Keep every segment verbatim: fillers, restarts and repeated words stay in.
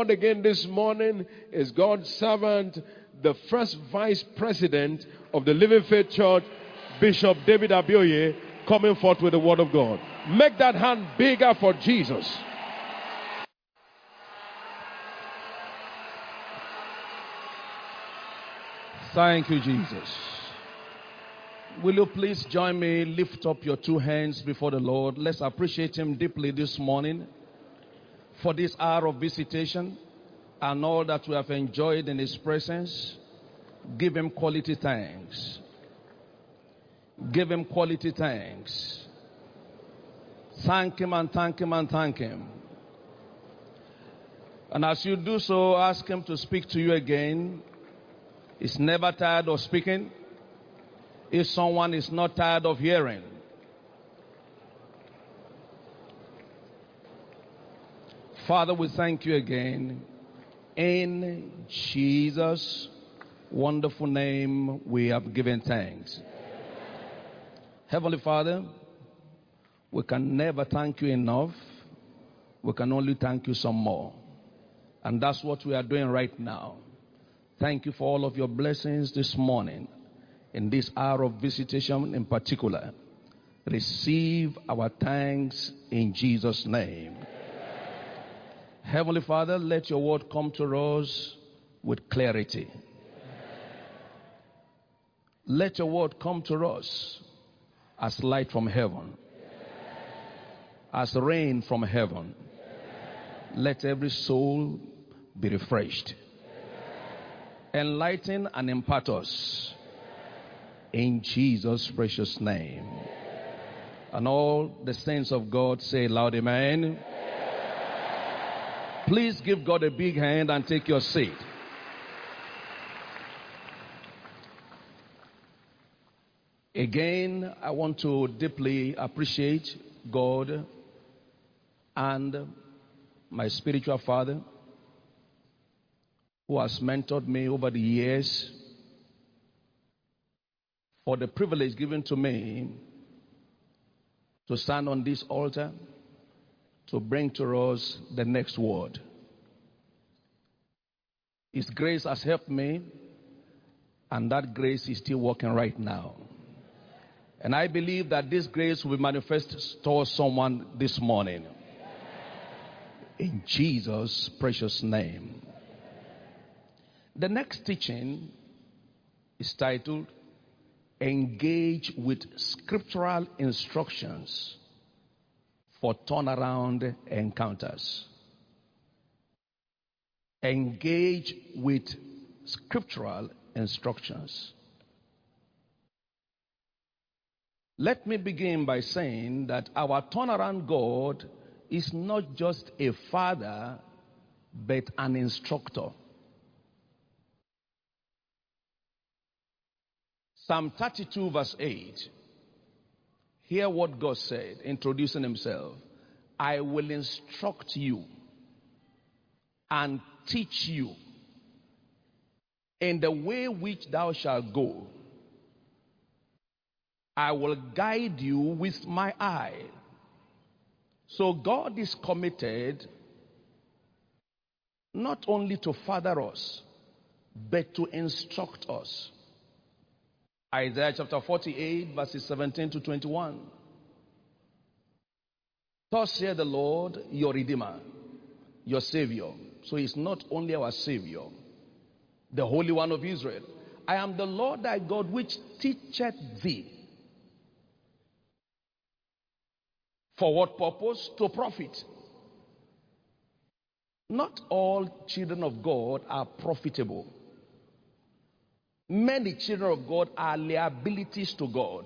God again this morning is God's servant, the first vice president of the Living Faith Church, Bishop David Abioye, coming forth with the word of God. Make that hand bigger for Jesus. Thank you, Jesus. Will you please join me? Lift up your two hands before the Lord. Let's appreciate him deeply this morning for this hour of visitation and all that we have enjoyed in his presence. Give him quality thanks. Give him quality thanks. Thank him and thank him and thank him. And as you do so, ask him to speak to you again. He's never tired of speaking. If someone is not tired of hearing. Father, we thank you again. In Jesus' wonderful name, we have given thanks. Heavenly Father, we can never thank you enough. We can only thank you some more. And that's what we are doing right now. Thank you for all of your blessings this morning. In this hour of visitation in particular, receive our thanks in Jesus' name. Heavenly Father, let your word come to us with clarity. Let your word come to us as light from heaven, as rain from heaven. Let every soul be refreshed. Enlighten and impart us. In Jesus' precious name. And all the saints of God say loud amen. Please give God a big hand and take your seat. Again, I want to deeply appreciate God and my spiritual father who has mentored me over the years, for the privilege given to me to stand on this altar to bring to us the next word. His grace has helped me, and that grace is still working right now. And I believe that this grace will manifest towards someone this morning. In Jesus' precious name. The next teaching is titled, Engage with Scriptural Instructions for Turnaround Encounters. Engage with Scriptural Instructions. Let me begin by saying that our turnaround God is not just a father, but an instructor. Psalm thirty-two verse eight. Hear what God said, introducing himself. I will instruct you and teach you in the way which thou shalt go. I will guide you with my eye. So God is committed not only to father us, but to instruct us. Isaiah chapter forty-eight, verses seventeen to twenty-one. Thus saith the Lord, your Redeemer, your Savior. So he's not only our Savior, the Holy One of Israel. I am the Lord thy God, which teacheth thee. For what purpose? To profit. Not all children of God are profitable. Many children of God are liabilities to God.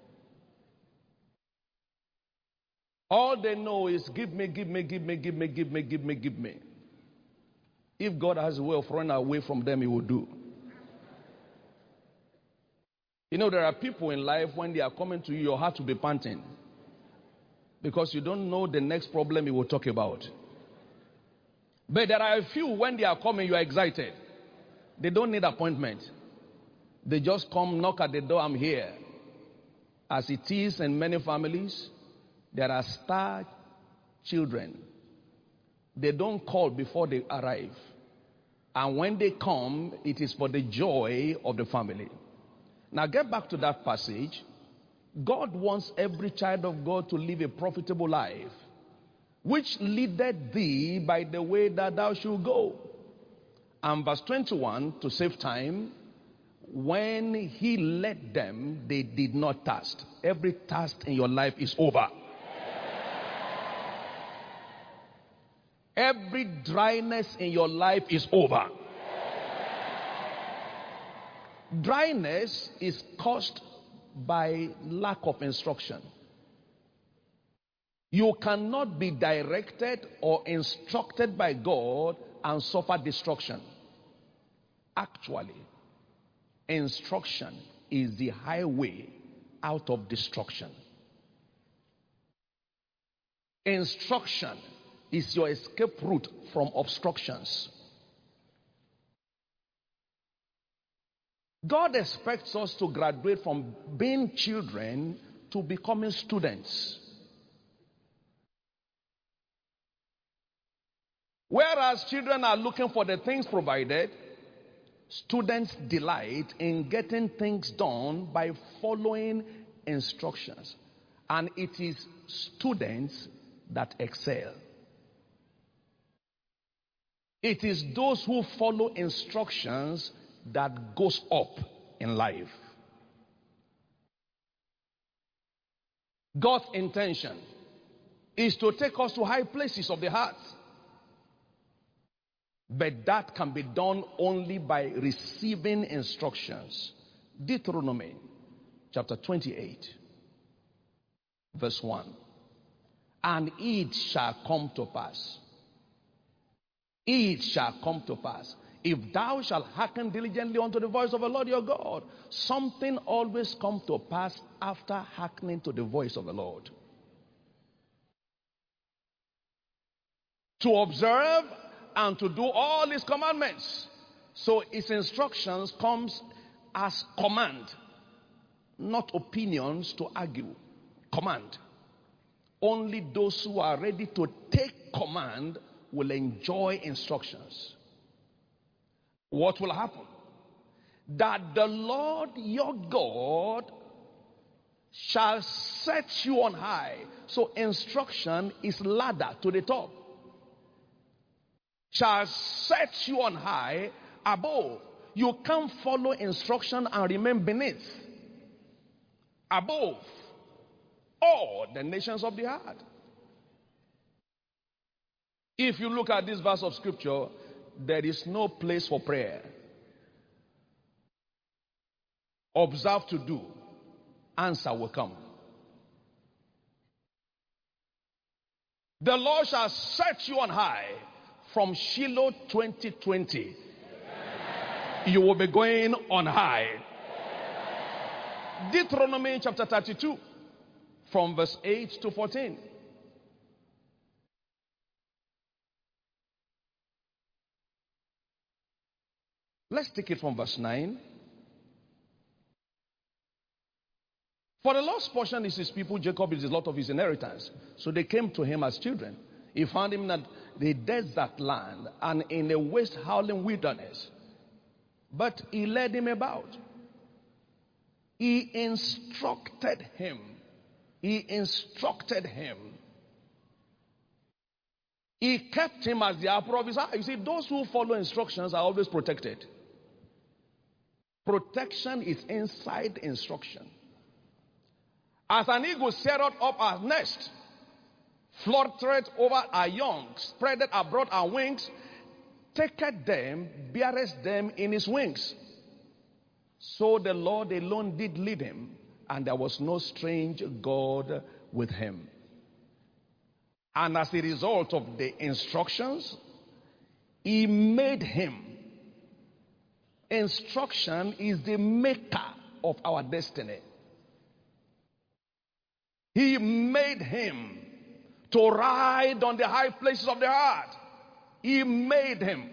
All they know is give me, give me, give me, give me, give me, give me, give me. If God has a way of running away from them, he will do. You know, there are people in life, when they are coming to you, your heart will be panting. Because you don't know the next problem he will talk about. But there are a few, when they are coming, you are excited. They don't need appointment. They just come, knock at the door, I'm here. As it is in many families, there are star children They don't call before they arrive. And when they come, it is for the joy of the family. Now get back to that passage. God wants every child of God to live a profitable life, which leadeth thee by the way that thou should go. And verse twenty-one, to save time, when he led them, they did not thirst. Every thirst in your life is over. Every dryness in your life is over. Dryness is caused by lack of instruction. You cannot be directed or instructed by God and suffer destruction. Actually, instruction is the highway out of destruction. Instruction is your escape route from obstructions. God expects us to graduate from being children to becoming students. Whereas children are looking for the things provided, students delight in getting things done by following instructions. And it is students that excel. It is those who follow instructions that goes up in life. God's intention is to take us to high places of the heart. But that can be done only by receiving instructions. Deuteronomy chapter twenty-eight, verse one. And it shall come to pass. It shall come to pass. If thou shalt hearken diligently unto the voice of the Lord your God, something always comes to pass after hearkening to the voice of the Lord. To observe and to do all his commandments. So his instructions comes as command, not opinions to argue. Command. Only those who are ready to take command will enjoy instructions. What will happen? That the Lord your God shall set you on high. So instruction is ladder to the top. Shall set you on high above. You can't follow instruction and remain beneath. Above all the nations of the earth. If you look at this verse of scripture, there is no place for prayer. Observe to do. Answer will come. The Lord shall set you on high. From Shiloh twenty twenty, you will be going on high. Deuteronomy chapter thirty-two, from verse eight to fourteen. Let's take it from verse nine. For the Lord's portion is his people, Jacob is the lot of his inheritance. So they came to him as children. He found him in the desert land and in a waste howling wilderness. But he led him about. He instructed him. He instructed him. He kept him as the apple of his eye. You see, those who follow instructions are always protected. Protection is inside instruction. As an eagle settled up her nest, fluttered over her young, spreadeth abroad her wings, taketh them, beareth them in his wings. So the Lord alone did lead him, and there was no strange God with him. And as a result of the instructions, he made him. Instruction is the maker of our destiny. He made him to ride on the high places of the earth. He made him.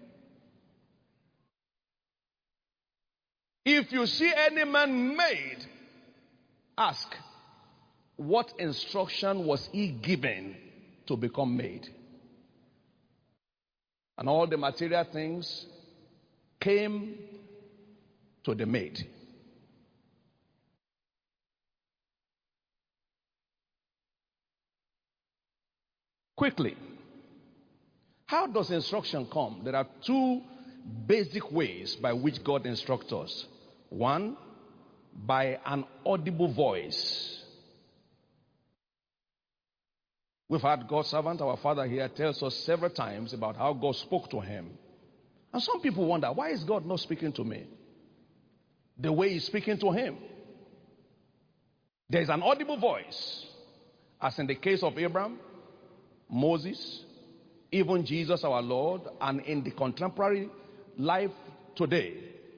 If you see any man made, ask, what instruction was he given to become made? And all the material things came to the maid. Quickly, how does instruction come? There are two basic ways by which God instructs us. One, by an audible voice. We've had God's servant, our father here, tells us several times about how God spoke to him. And some people wonder, why is God not speaking to me the way he's speaking to him? There's an audible voice, as in the case of Abraham, Moses, even Jesus our Lord, and in the contemporary life today.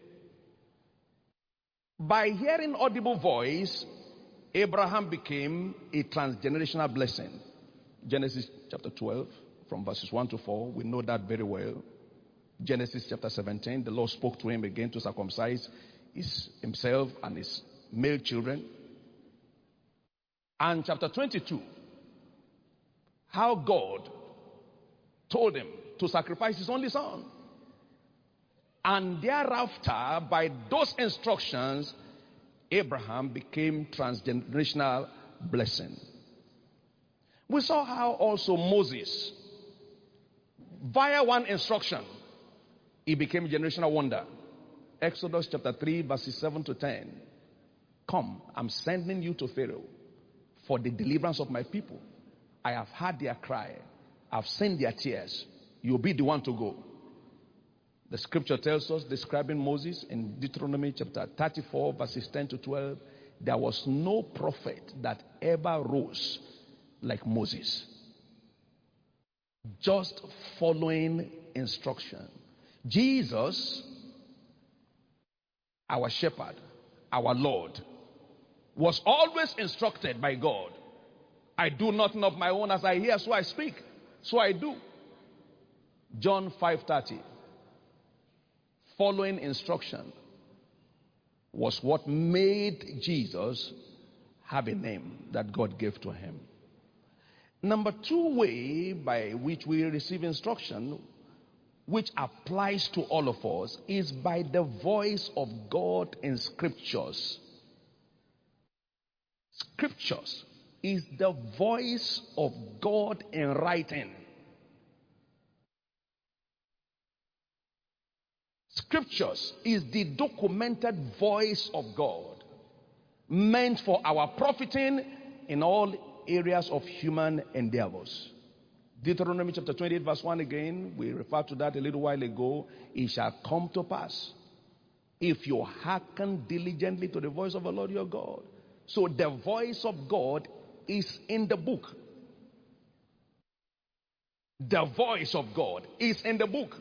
By hearing audible voice, Abraham became a transgenerational blessing. Genesis chapter twelve, from verses one to four, we know that very well. Genesis chapter seventeen, the Lord spoke to him again to circumcise his, himself and his male children. And chapter twenty-two, how God told him to sacrifice his only son. And thereafter, by those instructions, Abraham became transgenerational blessing. We saw how also Moses, via one instruction, he became generational wonder. Exodus chapter three, verses seven to ten. Come, I'm sending you to Pharaoh for the deliverance of my people. I have heard their cry. I've seen their tears. You'll be the one to go. The scripture tells us, describing Moses in Deuteronomy chapter thirty-four, verses ten to twelve, there was no prophet that ever rose like Moses. Just following instruction. Jesus, our shepherd, our Lord, was always instructed by God. I do nothing of my own. As I hear, so I speak. So I do. John five thirty. Following instruction was what made Jesus have a name that God gave to him. Number two way by which we receive instruction, which applies to all of us, is by the voice of God in scriptures. Scriptures is the voice of God in writing. Scriptures is the documented voice of God, meant for our profiting in all areas of human endeavors. Deuteronomy chapter twenty-eight, verse one again, we referred to that a little while ago. It shall come to pass if you hearken diligently to the voice of the Lord your God. So the voice of God is in the book. The voice of God is in the book.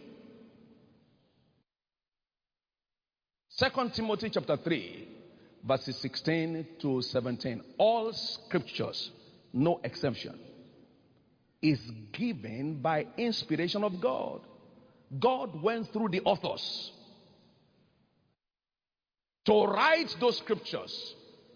Second Timothy chapter three, verses sixteen to seventeen. All scriptures, no exception, is given by inspiration of God. God went through the authors to write those scriptures.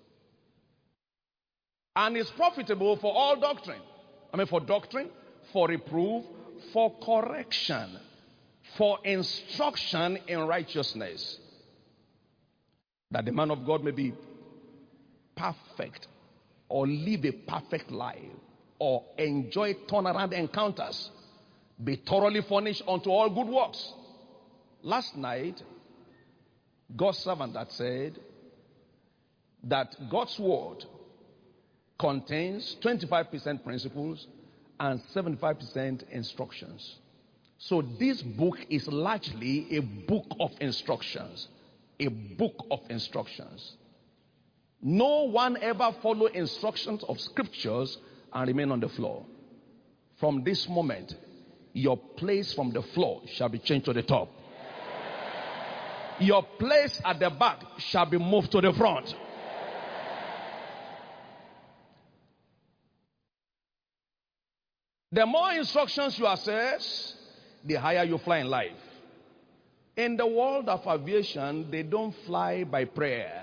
And is profitable for all doctrine. I mean, for doctrine, for reproof, for correction, for instruction in righteousness, that the man of God may be perfect, or live a perfect life, or enjoy turnaround encounters, be thoroughly furnished unto all good works. Last night, God's servant had said that God's word contains twenty-five percent principles and seventy-five percent instructions. So this book is largely a book of instructions. A book of instructions. No one ever follow instructions of scriptures and remain on the floor. From this moment, your place from the floor shall be changed to the top. Your place at the back shall be moved to the front. The more instructions you access, the higher you fly in life. In the world of aviation, they don't fly by prayer.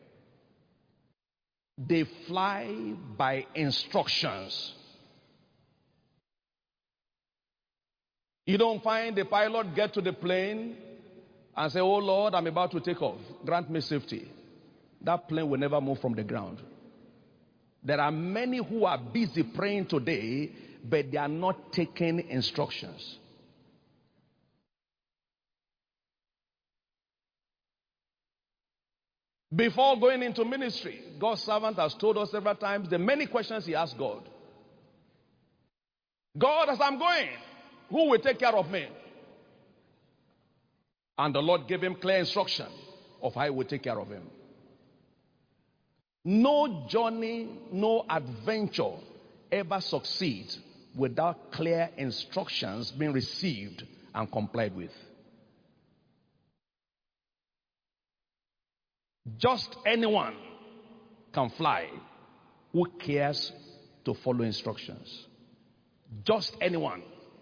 They fly by instructions. You don't find the pilot get to the plane and say, "Oh Lord, I'm about to take off. Grant me safety." That plane will never move from the ground. There are many who are busy praying today, but they are not taking instructions. Before going into ministry, God's servant has told us several times the many questions he asked God. God, as I'm going, who will take care of me? And the Lord gave him clear instruction of how he would take care of him. No journey, no adventure ever succeeds without clear instructions being received and complied with. Just anyone can fly who cares to follow instructions. Just anyone.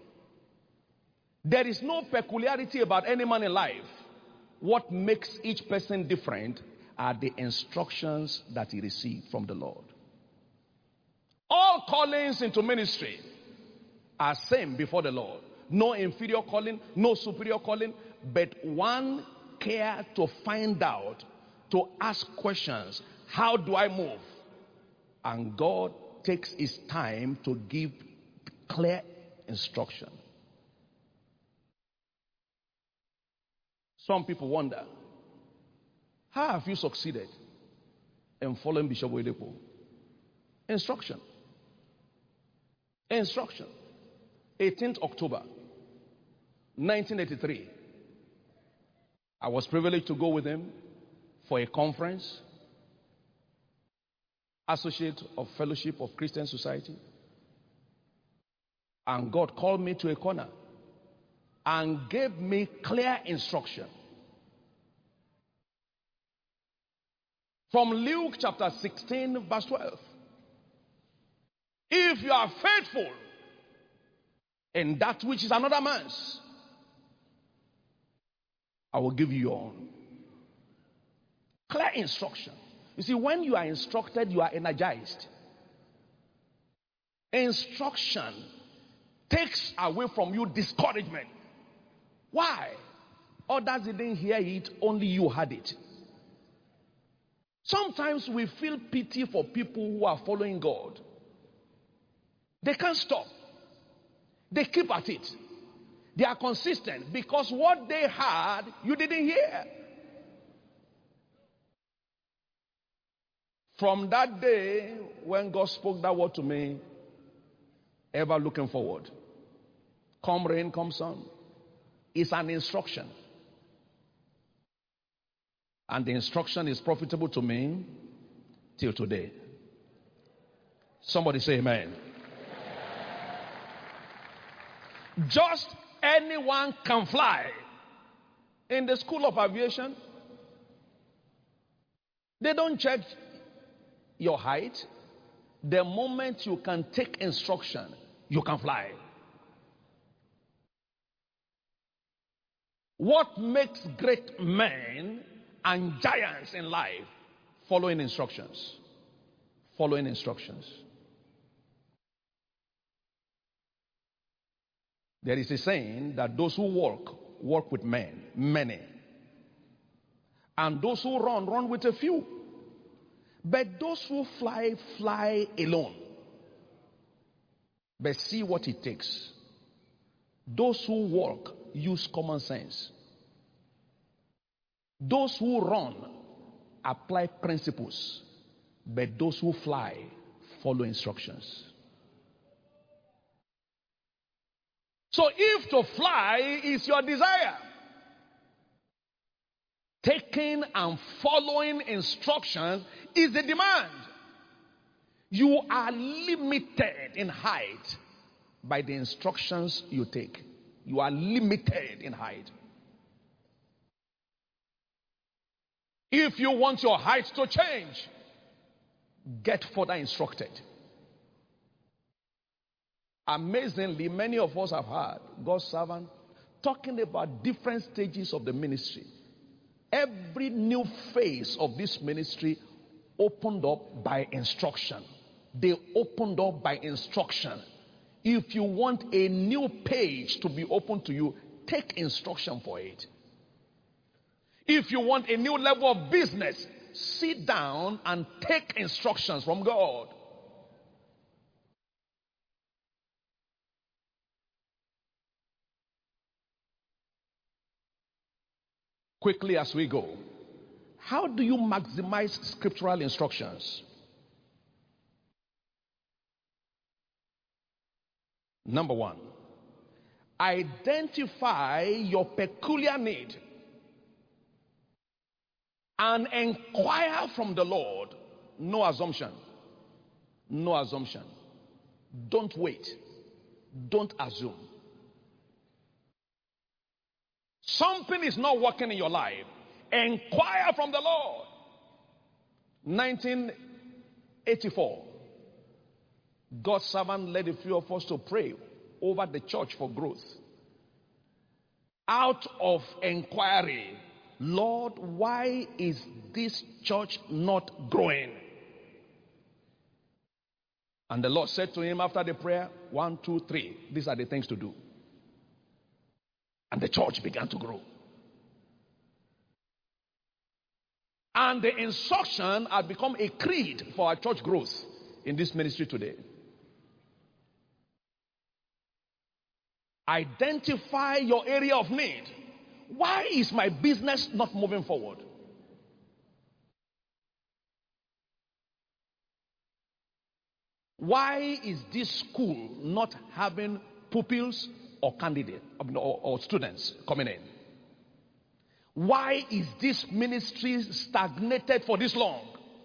There is no peculiarity about any man in life. What makes each person different are the instructions that he received from the Lord. All callings into ministry are same before the Lord. No inferior calling, no superior calling, but one care to find out, to ask questions. How do I move? And God takes his time to give clear instruction. Some people wonder, how have you succeeded in following Bishop Oyedepo? Instruction. Instruction. eighteenth October nineteen eighty-three. I was privileged to go with him for a conference, Associate of Fellowship of Christian Society. And God called me to a corner and gave me clear instruction. From Luke chapter sixteen, verse twelve. If you are faithful in that which is another man's, I will give you your own. Clear instruction. You see, when you are instructed, you are energized. Instruction takes away from you discouragement. Why? Others didn't hear it, only you heard it. Sometimes we feel pity for people who are following God. They can't stop. They keep at it. They are consistent because what they heard, you didn't hear. From that day, when God spoke that word to me, ever looking forward. Come rain, come sun. It's an instruction. And the instruction is profitable to me till today. Somebody say amen. Just anyone can fly. In the school of aviation, they don't check your height. The moment you can take instruction, you can fly. What makes great men and giants in life? Following instructions. Following instructions. There is a saying that those who walk, walk with men, many. And those who run, run with a few. But those who fly, fly alone. But see what it takes. Those who walk use common sense. Those who run apply principles. But those who fly follow instructions. So if to fly is your desire, taking and following instructions is the demand. You are limited in height by the instructions you take. You are limited in height. If you want your height to change, get further instructed. Amazingly, many of us have heard God's servant talking about different stages of the ministry. Every new phase of this ministry opened up by instruction. They opened up by instruction. If you want a new page to be open to you, take instruction for it. If you want a new level of business, sit down and take instructions from God. Quickly as we go, how do you maximize scriptural instructions? Number one, identify your peculiar need and inquire from the Lord. No assumption. No assumption. Don't wait. Don't assume. Something is not working in your life. Inquire from the Lord. nineteen eighty-four. God's servant led a few of us to pray over the church for growth. Out of inquiry, Lord, why is this church not growing? And the Lord said to him after the prayer, one, two, three, these are the things to do. And the church began to grow. And the instruction had become a creed for our church growth in this ministry today. Identify your area of need. Why is my business not moving forward? Why is this school not having pupils or candidates or, or students coming in? Why is this ministry stagnated for this long?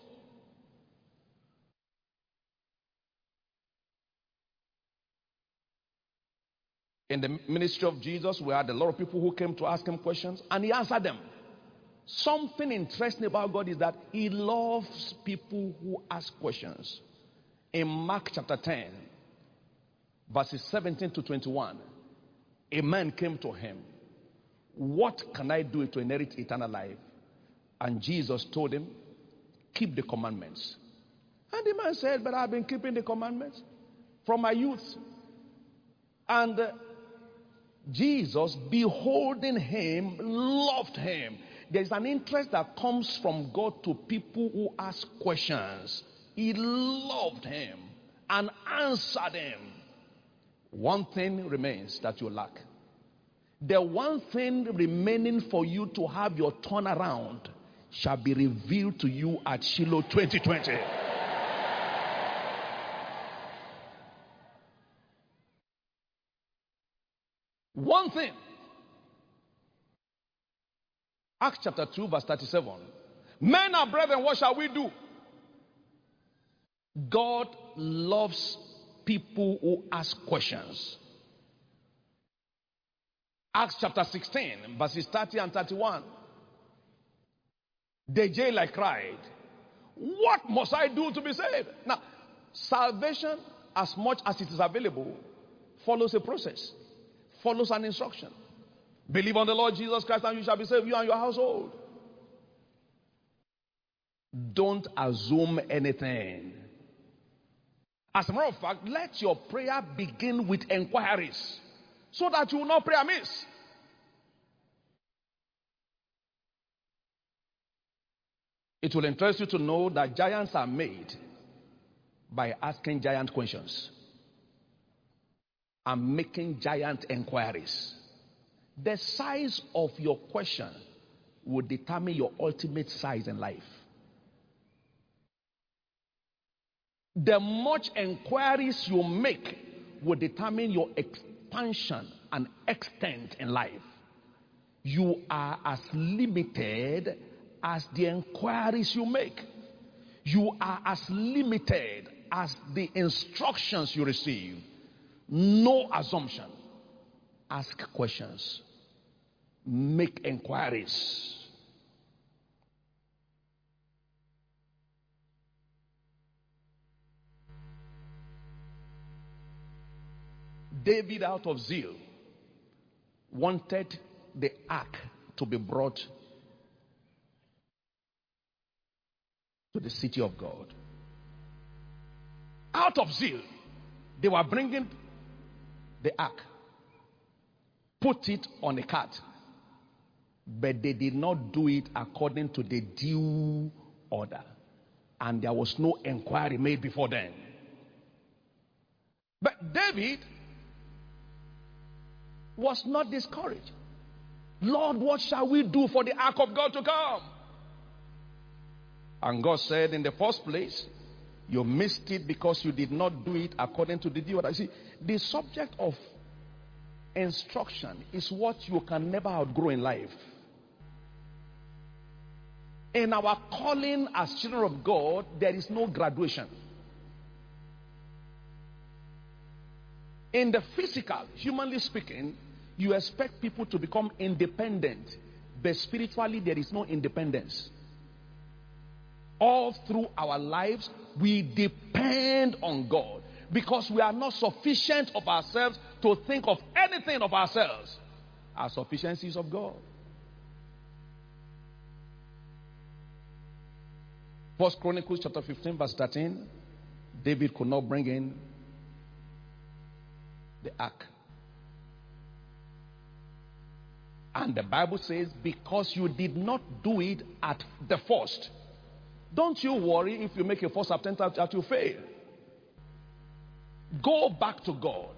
In the ministry of Jesus, we had a lot of people who came to ask him questions, and he answered them. Something interesting about God is that he loves people who ask questions. In Mark chapter ten, verses seventeen to twenty-one, a man came to him. What can I do to inherit eternal life? And Jesus told him, keep the commandments. And the man said, but I've been keeping the commandments from my youth. And uh, Jesus, beholding him, loved him. There's an interest that comes from God to people who ask questions. He loved him and answered him. One thing remains that you lack. The one thing remaining for you to have your turnaround shall be revealed to you at Shiloh twenty twenty. One thing. Acts chapter two, verse thirty-seven. Men and brethren, what shall we do? God loves people who ask questions. Acts chapter sixteen, verses thirty and thirty-one. The jailer cried, what must I do to be saved? Now, salvation, as much as it is available, follows a process, follows an instruction. Believe on the Lord Jesus Christ and you shall be saved, you and your household. Don't assume anything. As a matter of fact, let your prayer begin with inquiries so that you will not pray amiss. It will interest you to know that giants are made by asking giant questions and making giant inquiries. The size of your question will determine your ultimate size in life. The much inquiries you make will determine your expansion and extent in life. You are as limited as the inquiries you make. You are as limited as the instructions you receive. No assumption. Ask questions. Make inquiries. David, out of zeal, wanted the ark to be brought to the city of God. Out of zeal, they were bringing the ark, put it on a cart, but they did not do it according to the due order, and there was no inquiry made before then. But David was not discouraged. Lord, what shall we do for the ark of God to come? And God said, in the first place, you missed it because you did not do it according to the due order. See, the subject of instruction is what you can never outgrow in life. In our calling as children of God, there is no graduation. In the physical, humanly speaking, you expect people to become independent, but spiritually there is no independence. All through our lives, we depend on God because we are not sufficient of ourselves to think of anything of ourselves. Our sufficiency is of God. First Chronicles chapter fifteen verse thirteen, David could not bring in the ark. And the Bible says, because you did not do it at the first. Don't you worry if you make a first attempt that you fail. Go back to God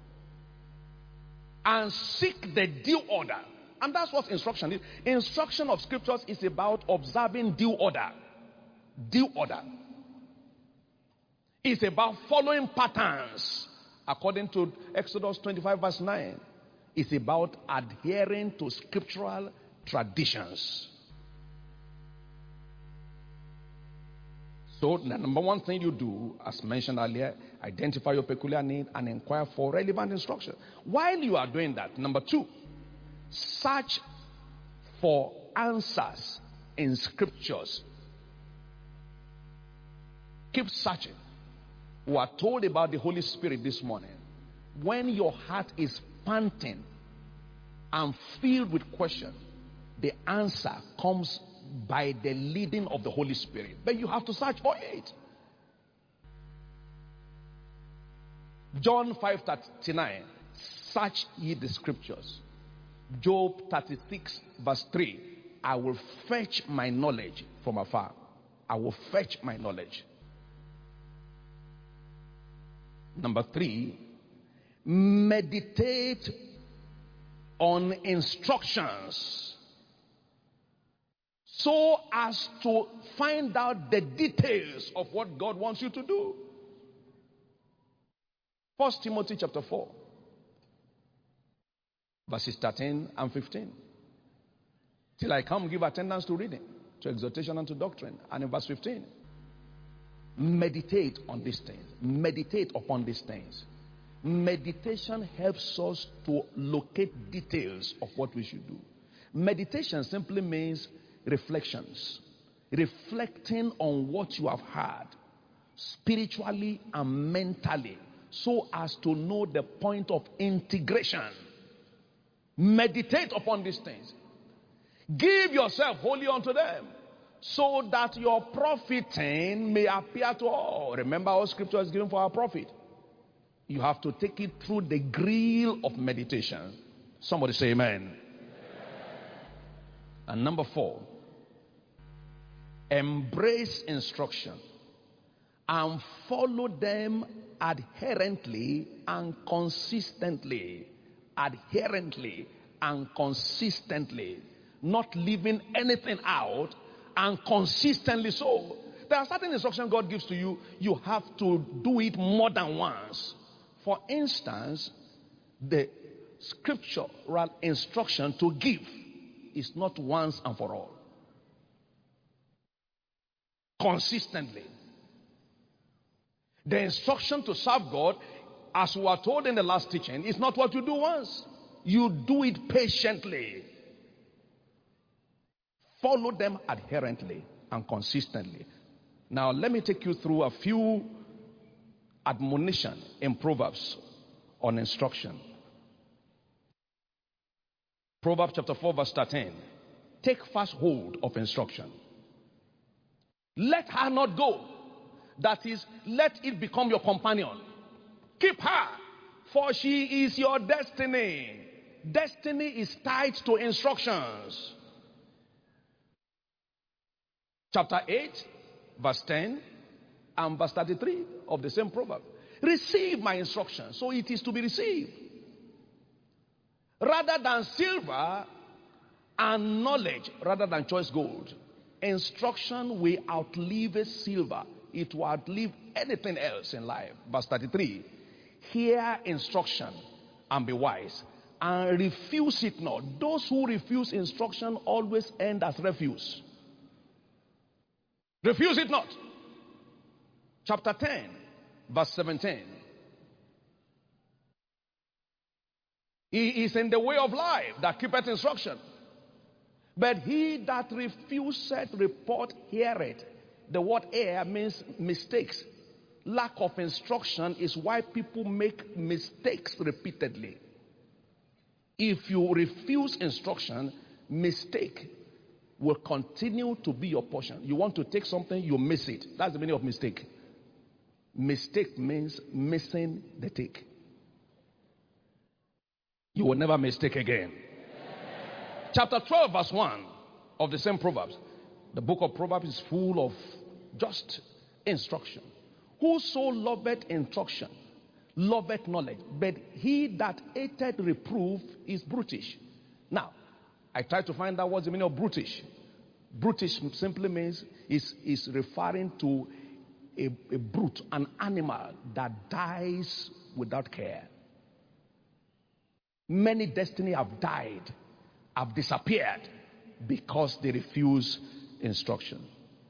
and seek the due order. And that's what instruction is. Instruction of scriptures is about observing due order. Due order. It's about following patterns. According to Exodus twenty-five verse nine. It's about adhering to scriptural traditions. So the number one thing you do, as mentioned earlier, identify your peculiar need and inquire for relevant instruction. While you are doing that, number two, search for answers in scriptures. Keep searching. We are told about the Holy Spirit this morning. When your heart is panting and filled with questions, the answer comes by the leading of the Holy Spirit. But you have to search for it. John five thirty-nine. Search ye the scriptures. Job thirty-six verse three. I will fetch my knowledge from afar. I will fetch my knowledge. Number three, meditate on instructions so as to find out the details of what God wants you to do. First Timothy chapter four, verses thirteen and fifteen. Till I come, give attendance to reading, to exhortation and to doctrine. And in verse fifteen, meditate on these things. Meditate upon these things. Meditation helps us to locate details of what we should do. Meditation simply means reflections. Reflecting on what you have heard, spiritually and mentally, so as to know the point of integration. Meditate upon these things. Give yourself wholly unto them, so that your profiting may appear to all. Remember, all scripture is given for our profit. You have to take it through the grill of meditation. Somebody say amen. Amen. And number four, embrace instruction and follow them adherently and consistently. Adherently and consistently. Not leaving anything out, and consistently so. There are certain instructions God gives to you, you have to do it more than once. For instance, the scriptural instruction to give is not once and for all. Consistently. The instruction to serve God, as we were told in the last teaching, is not what you do once. You do it patiently. Follow them adherently and consistently. Now, let me take you through a few admonition in Proverbs on instruction. Proverbs chapter four verse thirteen. Take fast hold of instruction. Let her not go. That is, let it become your companion. Keep her For she is your destiny. Destiny is tied to instructions. Chapter eight, verse ten and verse thirty-three of the same proverb. Receive my instruction. So it is to be received. Rather than silver and knowledge, rather than choice gold. Instruction will outlive silver. It will outlive anything else in life. Verse thirty-three. Hear instruction and be wise, and refuse it not. Those who refuse instruction always end as refuse. Refuse it not. Chapter ten, verse seventeen. He is in the way of life that keepeth instruction. But he that refuseth report heareth. The word hear means mistakes. Lack of instruction is why people make mistakes repeatedly. If you refuse instruction, mistake will continue to be your portion. You want to take something, you miss it. That's the meaning of mistake. Mistake means missing the take. You will never mistake again. Chapter twelve, verse one of the same Proverbs. The book of Proverbs is full of just instruction. Whoso loveth instruction, loveth knowledge, but he that hateth reproof is brutish. Now, I tried to find out what's the meaning of brutish. Brutish simply means is is referring to a, a brute, an animal that dies without care. Many destinies have died, have disappeared because they refuse instruction.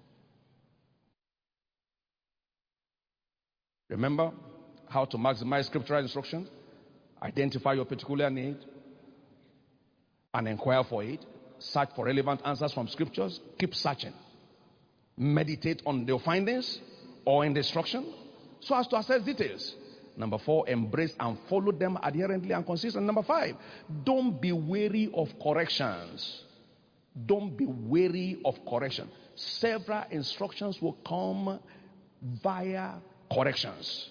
Remember how to maximize scriptural instruction? Identify your particular need and inquire for it. Search for relevant answers from scriptures. Keep searching. Meditate on your findings or in the instruction so as to assess details. Number four, embrace and follow them adherently and consistently. Number five, don't be weary of corrections. Don't be weary of correction. Several instructions will come via corrections.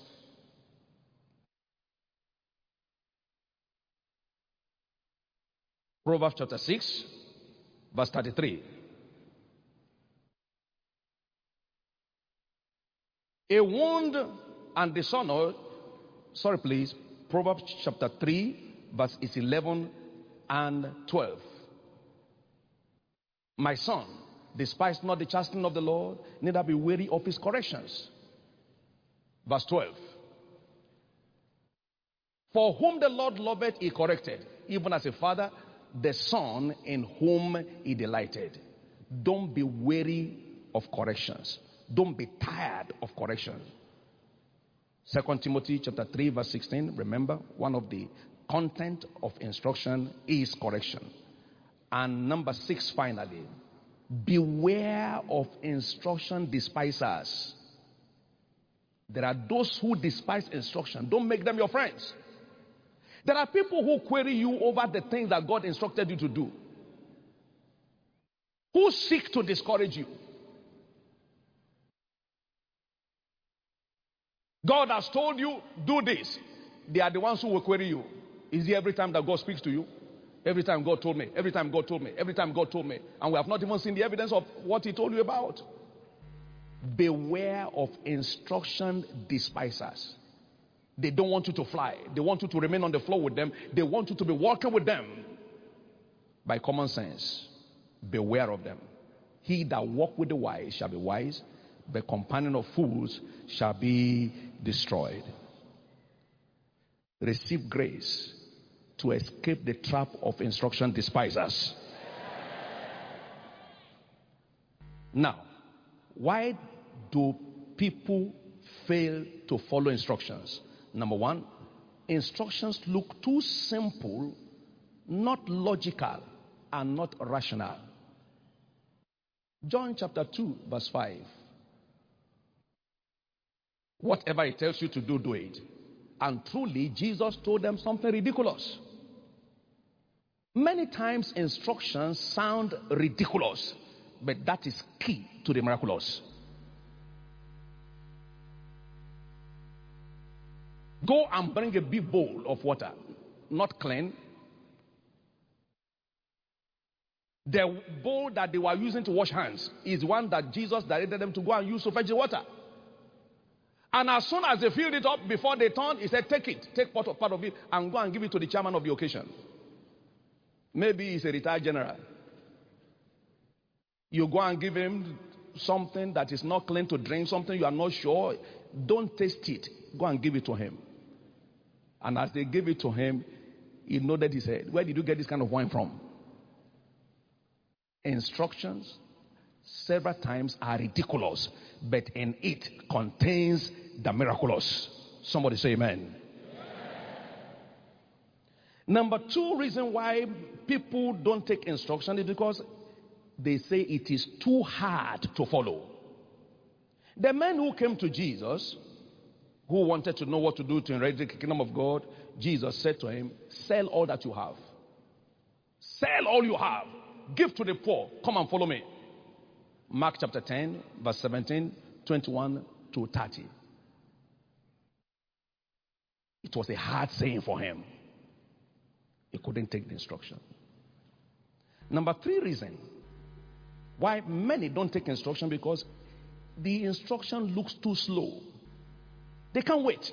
Proverbs chapter six, verse thirty-three. A wound and dishonor, sorry please, Proverbs chapter three, verse eleven and twelve. My son, despise not the chastening of the Lord, neither be weary of his corrections. Verse twelve. For whom the Lord loveth, he corrected, even as a father, the son in whom he delighted. Don't be weary of corrections. Don't be tired of corrections. Second Timothy chapter three, verse sixteen. Remember, one of the content of instruction is correction. And number six, finally, beware of instruction despisers. There are those who despise instruction. Don't make them your friends. There are people who query you over the things that God instructed you to do, who seek to discourage you. God has told you, do this. They are the ones who will query you. Is it every time that God speaks to you? Every time God told me, every time God told me, every time God told me. And we have not even seen the evidence of what he told you about. Beware of instruction despisers. They don't want you to fly. They want you to remain on the floor with them. They want you to be walking with them. By common sense, beware of them. He that walk with the wise shall be wise. The companion of fools shall be destroyed. Receive grace to escape the trap of instruction despisers. Now, why do people fail to follow instructions? Number one, instructions look too simple, not logical, and not rational. John chapter two, verse five. Whatever he tells you to do, do it. And truly, Jesus told them something ridiculous. Many times instructions sound ridiculous, but that is key to the miraculous. Go and bring a big bowl of water, not clean. The bowl that they were using to wash hands is one that Jesus directed them to go and use to fetch the water. And as soon as they filled it up, before they turned, he said, take it, take part of, part of it, and go and give it to the chairman of the occasion. Maybe he's a retired general. You go and give him something that is not clean to drink, something you are not sure. Don't taste it. Go and give it to him. And as they gave it to him, he nodded his head. Where did you get this kind of wine from? Instructions several times are ridiculous, but in it contains the miraculous. Somebody say amen. Number two reason why people don't take instruction is because they say it is too hard to follow. The men who came to Jesus, who wanted to know what to do to inherit the kingdom of God, Jesus said to him, sell all that you have. Sell all you have. Give to the poor. Come and follow me. Mark chapter ten, verse seventeen, twenty-one to thirty. It was a hard saying for him. He couldn't take the instruction. Number three reason why many don't take instruction, because the instruction looks too slow. They can't wait.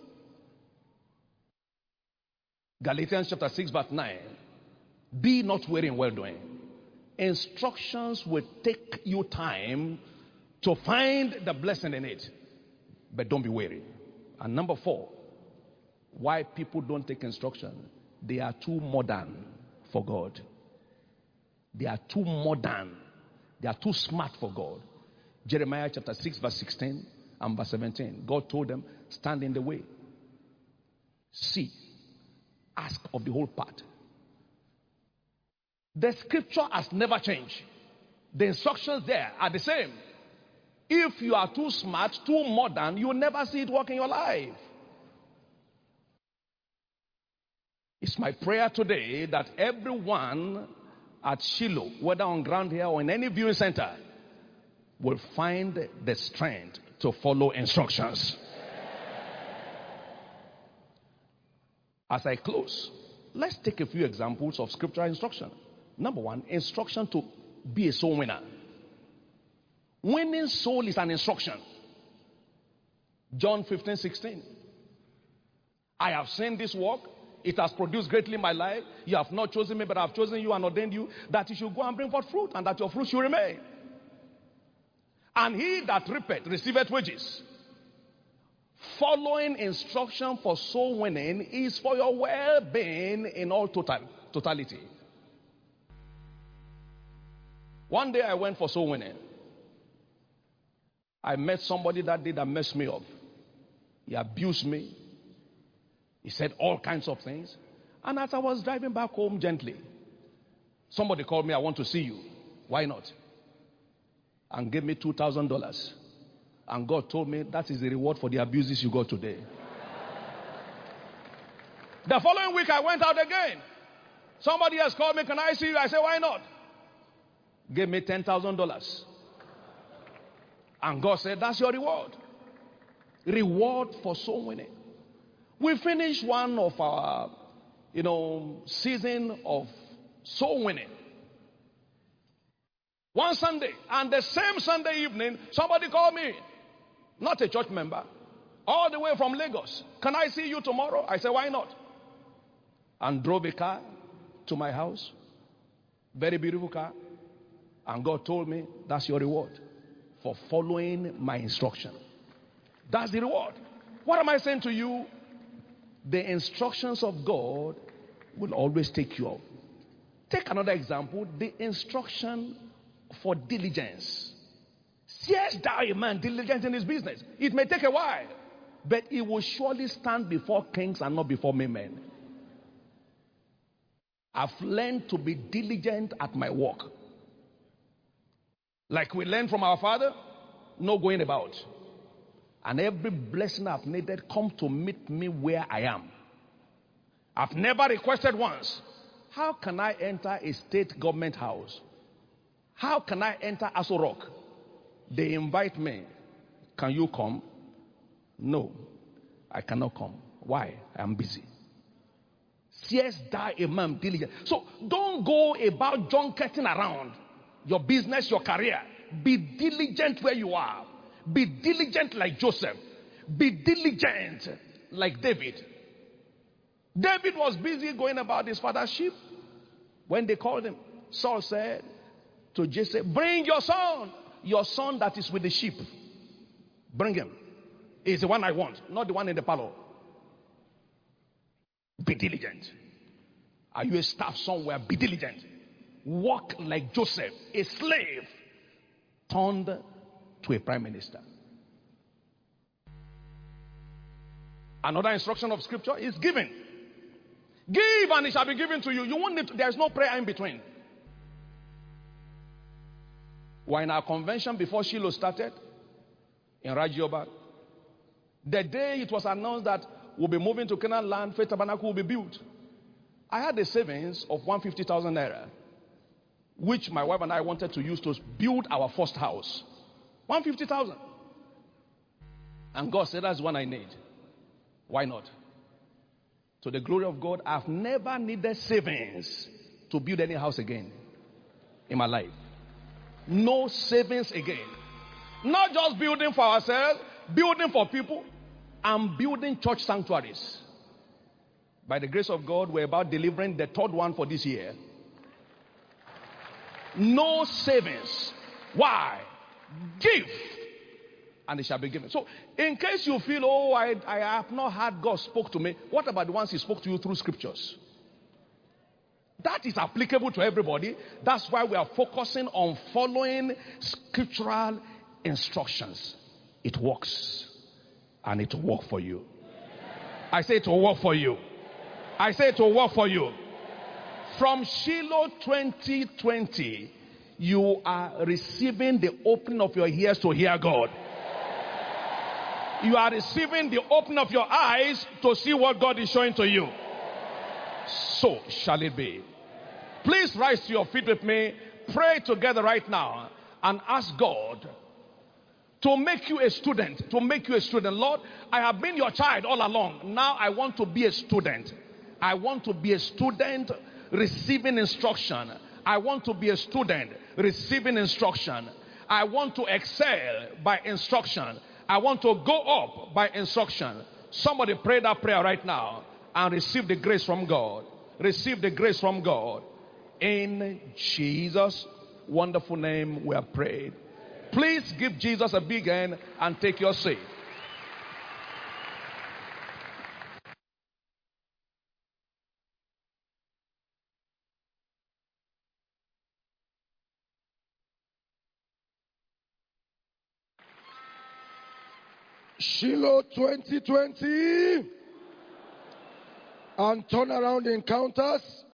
Galatians chapter six, verse nine. Be not weary in well doing. Instructions will take you time to find the blessing in it. But don't be weary. And number four, why people don't take instruction. They are too modern for God. They are too modern. They are too smart for God. Jeremiah chapter six, verse sixteen and verse seventeen. God told them, stand in the way. See, ask of the whole part. The scripture has never changed. The instructions there are the same. If you are too smart, too modern, you will never see it work in your life. It's my prayer today that everyone at Shiloh, whether on ground here or in any viewing center, will find the strength to follow instructions. As I close, let's take a few examples of scriptural instruction. Number one, instruction to be a soul winner. Winning soul is an instruction. John fifteen, sixteen. I have seen this work. It has produced greatly in my life. You have not chosen me, but I have chosen you and ordained you that you should go and bring forth fruit, and that your fruit should remain. And he that reapeth receiveth wages. Following instruction for soul winning is for your well-being in all total totality. One day I went for soul winning. I met somebody that day that messed me up. He abused me. He said all kinds of things. And as I was driving back home gently, somebody called me, I want to see you. Why not? And gave me two thousand dollars. And God told me that is the reward for the abuses you got today. The following week I went out again. Somebody else called me, can I see you? I said, why not? Gave me ten thousand dollars. And God said, that's your reward. Reward for soul winning. We finished one of our, you know, season of soul winning. One Sunday, and the same Sunday evening, somebody called me, not a church member, all the way from Lagos. Can I see you tomorrow? I said, why not? And drove a car to my house. Very beautiful car. And God told me, that's your reward for following my instruction. That's the reward. What am I saying to you? The instructions of God will always take you up. Take another example, the instruction for diligence. Seest thou a man diligent in his business? It may take a while, but he will surely stand before kings and not before men. I've learned to be diligent at my work. Like we learned from our father, no going about. And every blessing I've needed come to meet me where I am. I've never requested once, how can I enter a state government house? How can I enter Aso Rock? They invite me. Can you come? No, I cannot come. Why? I am busy. Seest thou a man diligent? So don't go about junketing around your business, your career. Be diligent where you are. Be diligent like Joseph. Be diligent like David. David was busy going about his father's sheep. When they called him, Saul said to Jesse, bring your son, your son that is with the sheep. Bring him. He's the one I want, not the one in the parlor. Be diligent. Are you a staff somewhere? Be diligent. Walk like Joseph, a slave turned to a prime minister. Another instruction of scripture is giving. Give and it shall be given to you. You won't need to, there's no prayer in between. We're in our convention before Shiloh started in Rajioba. The day it was announced that we'll be moving to Canaan land, Faith Tabernacle will be built. I had a savings of one hundred fifty thousand naira, which my wife and I wanted to use to build our first house. one hundred fifty thousand. And God said, that's one I need. Why not? To the glory of God, I've never needed savings to build any house again in my life. No savings again. Not just building for ourselves, building for people, and building church sanctuaries. By the grace of God, we're about delivering the third one for this year. No savings. Why? Give, and it shall be given. So, in case you feel, oh, I, I have not heard God spoke to me, what about the ones He spoke to you through scriptures? That is applicable to everybody. That's why we are focusing on following scriptural instructions. It works, and it will work for you. I say it will work for you. I say it will work for you. From Shiloh twenty twenty, you are receiving the opening of your ears to hear God. You are receiving the opening of your eyes to see what God is showing to you. So shall it be. Please rise to your feet with me. Pray together right now and ask God to make you a student. To make you a student. Lord, I have been your child all along. Now I want to be a student. I want to be a student receiving instruction. I want to be a student receiving instruction. I want to excel by instruction. I want to go up by instruction. Somebody pray that prayer right now and receive the grace from God. Receive the grace from God. In Jesus' wonderful name we have prayed. Please give Jesus a big hand and take your seat. Shiloh twenty twenty and turnaround encounters.